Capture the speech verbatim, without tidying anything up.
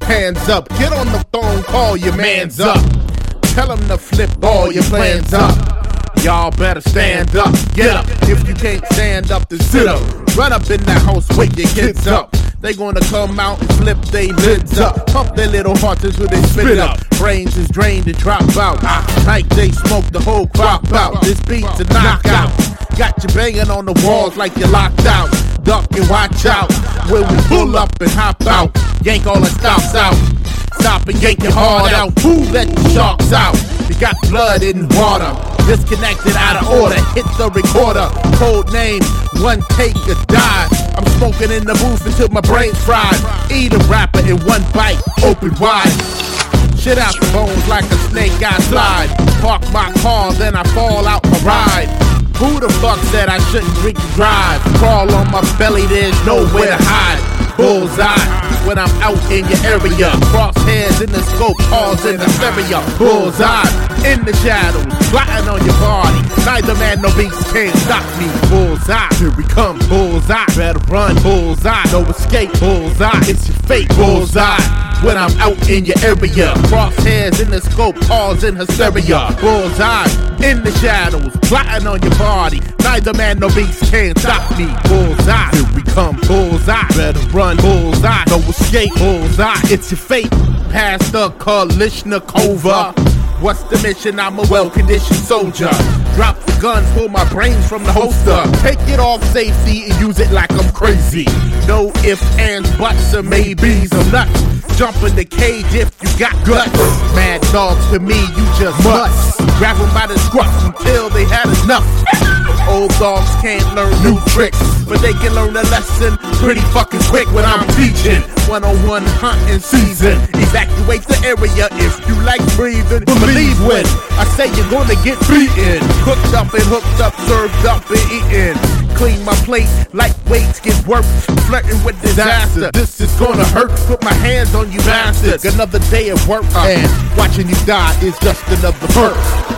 Hands up, get on the phone, call your mans up. Tell them to flip all your plans up. Y'all better stand up, get up. If you can't stand up, then sit up. Run up in the house, wake your kids up. They gonna come out and flip they lids up. Pump their little hearts until they spit up. Brains is drained and drop out. Like they smoke the whole crop out. This beat's a knockout. Got you banging on the walls like you're locked out. Duck and watch out when we pull up and hop out. Yank all the stops out. Stop and yank your heart out. Who let the sharks out? You got blood in water. Disconnected out of order. Hit the recorder. Code name, one take or die. I'm smoking in the booth until my brain's fried. Eat a rapper in one bite, open wide. Shit out the bones like a snake I slide. Park my car, then I fall out my ride. Who the fuck said I shouldn't drink and drive? Crawl on my belly, there's nowhere to hide. Bullseye when I'm out in your area. Crosshairs in the scope, calls in the stereo. Bullseye in the shadows, plotting on your body. Neither man nor beast can stop me. Bullseye, here we come. Bullseye, better run. Bullseye, no escape. Bullseye, it's your fate. Bullseye when I'm out in your area. Crosshairs in the scope, calls in hysteria. Bullseye in the shadows, plotting on your body. Neither man nor beast can stop me. Bullseye, here we come. Bullseye, better run. Bullseye, no escape. Bullseye, it's your fate. Past the Kalishnikova. What's the mission? I'm a well-conditioned soldier. Drop the guns, pull my brains from the holster. Take it off safety and use it like I'm crazy. No ifs, ands, buts, or maybes. I'm nuts. Jump in the cage if you got guts. Mad dogs to me, you just must. Grab them by the scruff until they had enough. Old dogs can't learn new tricks, but they can learn a lesson pretty fucking quick when I'm teaching. one-on-one hunting season. Evacuate the area if you like breathing. Believe when I say you're gonna get beaten. Cooked up and hooked up, served up and eaten. Clean my plate like weights get worked. Flirting with disaster, this is gonna hurt. Put my hands on you bastards. Another day of work and watching you die is just another verse.